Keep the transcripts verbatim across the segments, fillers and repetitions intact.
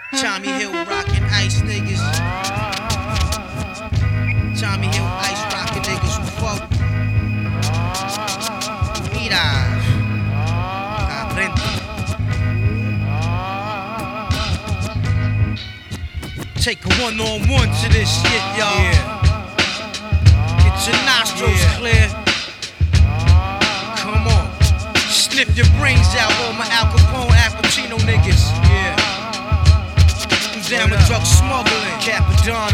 Tommy Hill rockin' ice niggas. Tommy Hill ice rockin' niggas who fuck. Mira, aprende. Take a one-on-one to this shit, y'all. Yeah. Get your nostrils yeah. clear. Come on. Sniff your brains out, all my Al Capone, Al Pacino niggas. Yeah. Down with drug smuggling, Capadonna,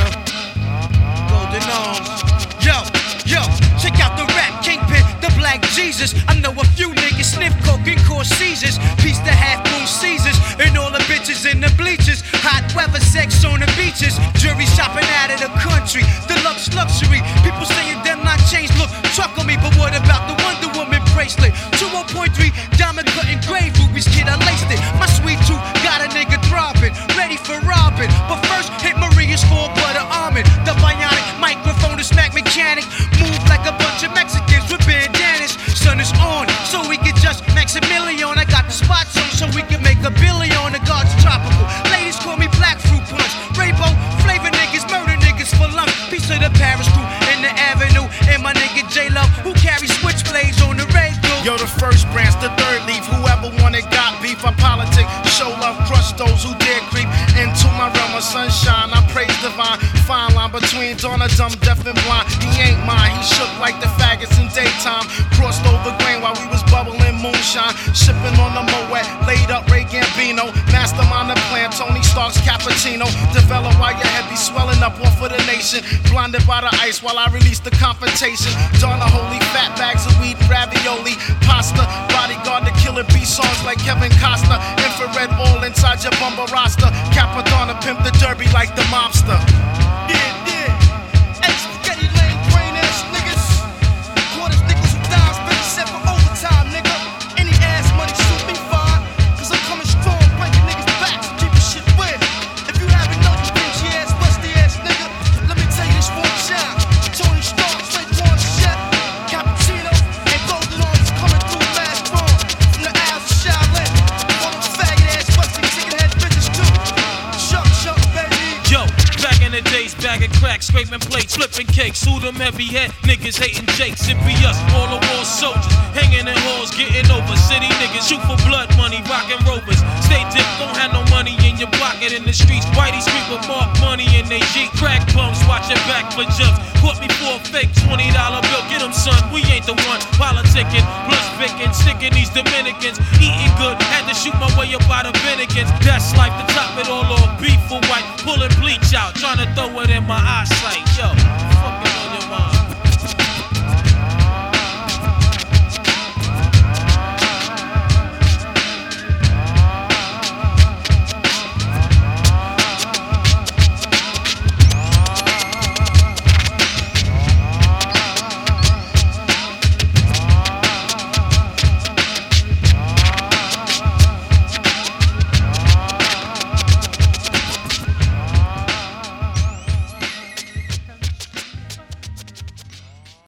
Golden Arms. Yo, yo, check out the rap kingpin, the Black Jesus. I know a few niggas sniff coke and cause seizures. Peace to half moon Caesars and all the bitches in the bleachers. Hot weather, sex on the beaches. Jury shopping out of the country. Deluxe luxury. People saying them not changed. Look, truck on me, but what about the Wonder Woman bracelet? two oh point three diamond cut engraved rubies, kid, I laced it. My sweet tooth got a nigga throbbing, ready for robbing. But first, hit Maria's for butter almond. The bionic microphone is smack mechanic. Move like a bunch of Mexicans with bandanas. Sun is on, so we can just Maximilian. I got the spots on, so we can make a billion. The God's tropical. Ladies call me Black Fruit Punch. Rainbow flavor niggas, murder niggas for lunch. Piece of the Paris crew in the avenue. And my nigga J-Lo, who carry switchblades on the radio. Yo, the first branch, the third leaf. Whoever wanted got beef. I politic, show love, crush those who dare creep into my realm of sunshine. I praise divine. Fine line between dawn of dumb, deaf and blind. He ain't mine. He shook like the faggots in daytime. Crossed over grain while we was bubbling moonshine. Shipping on the Moet, laid up Ray Gambino. Mastermind the plan, Tony Stark's cappuccino. Develop while your head be swelling up off of the nation. Blinded by the ice while I release the confrontation. Don the holy fat bags of weed and ravioli. Pasta, bodyguard the killer B songs like Kevin Costner. Infrared all inside your bumper roster. Capadonna pimp the derby like the mobster. Yeah, yeah. Hey, spaghetti lane, brain ass niggas. Quarters, nickels, and dimes, bitch, set for overtime, nigga. Any ass money, shoot me fine. Cause I'm coming strong, breaking niggas' backs, keeping shit weird. If you haven't known you pinchy ass, busty ass nigga, let me tell you this one time. Tony Stark, straight one shot. Cappuccino and Golden Arms coming through last strong. From the Isles of Shaolin. All them faggot ass, busty chicken head bitches too. Shuck, shuck, baby. Yo, back in the days, bag of crack, scraping plates, flipping cakes. Who them heavy head niggas hating Jakes? It be us, all the war soldiers, hanging in halls, getting over. City niggas shoot for blood money, rockin' rovers. Stay dip, don't have no money in your pocket in the streets. Whitey street with mark money in they Jeep. Crack bums, watch your back for jumps. Caught me for a fake twenty dollar bill. Get them, son, we ain't the one. Politicking, plus picking, sticking these Dominicans. Eating good, had to shoot my way up out of Bennigan's. That's life, to top it all off, beef for white. Pulling bleach out, trying to throw it in my eyesight.